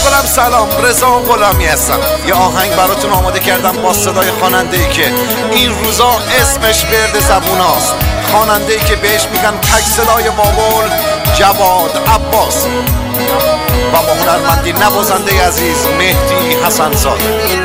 گلم سلام، رضا غلامی هستم. یه آهنگ براتون آماده کردم با صدای خواننده‌ای که این روزا اسمش ورد زبون هاست، خواننده‌ای که بهش میگن تک صدای بابل، جواد عباس، و با هنرمندی نوازنده عزیز مهدی حسن‌زاده.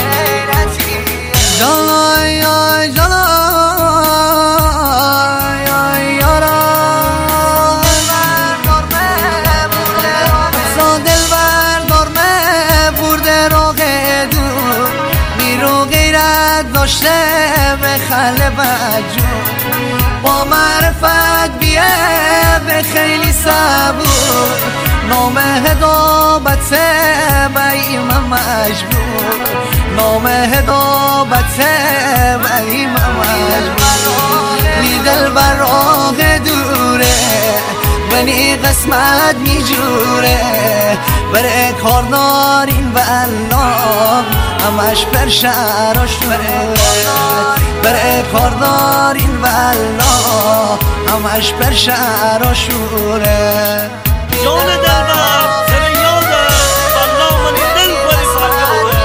داشته به خله بجون با معرفت بیه به خیلی صبور نام هدابت باییم مجبور نام هدابت باییم مجبور نی دل بر راه دوره ولی قسمت میجوره بره کار دارین به الله همش پر شهر و شوره بره کار دارین به الله همش پر شهر و شوره جان دلبر سر یاده والله منی دل بری فریاده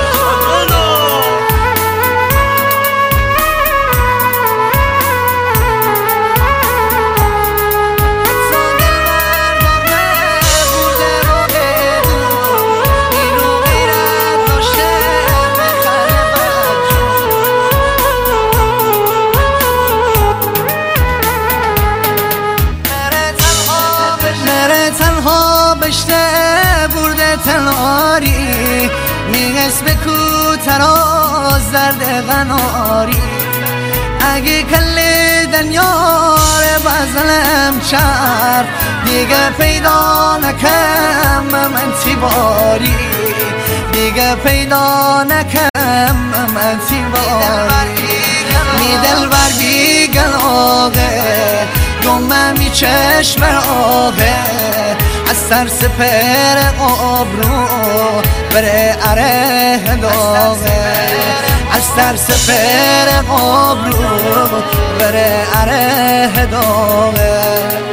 برده تناری میگس به کوتراز درد غناری اگه کل دنیار بزنم چرد دیگه پیدا نکم من تیباری دیگه پیدا نکم من تیباری می دل بر بیگل آقه دومه می چشم آقه از سر سپر آبرو بره اره داغه از سر سپر آبرو بره اره داغه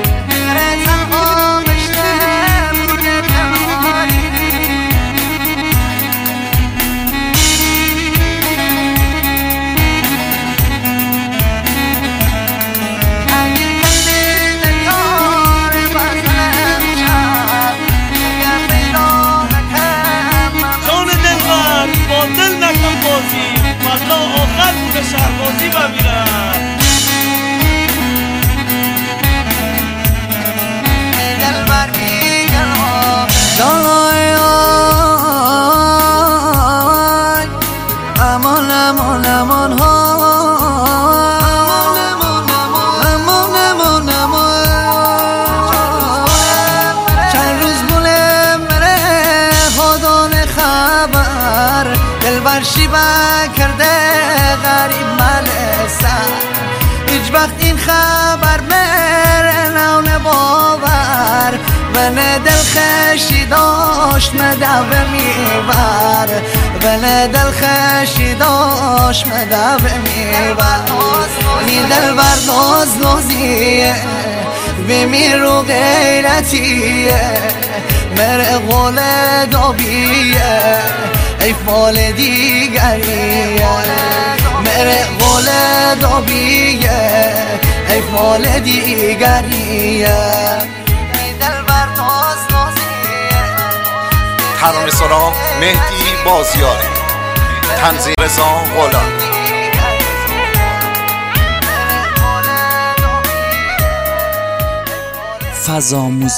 آخر به شهربازی ببینم دل بر بیگل امان امان امان ها امان امان چند روز بوله مره خودان خبر دل بر شیبه کرده غریب ملسن هیچ وقت این خبر مره نون باور ونه دل خشی داشت مدوه میبر ونه دل خشی داشت مدوه میبر نی دل بر ناز نازیه بمیر و غیرتیه مره غول دابیه ای فال دیگریه مره غول دابیه ای فال دیگریه دل بر ناز نازیه ترانه سرا مهدی بازیار، تنظیم رضا غلامی. فضا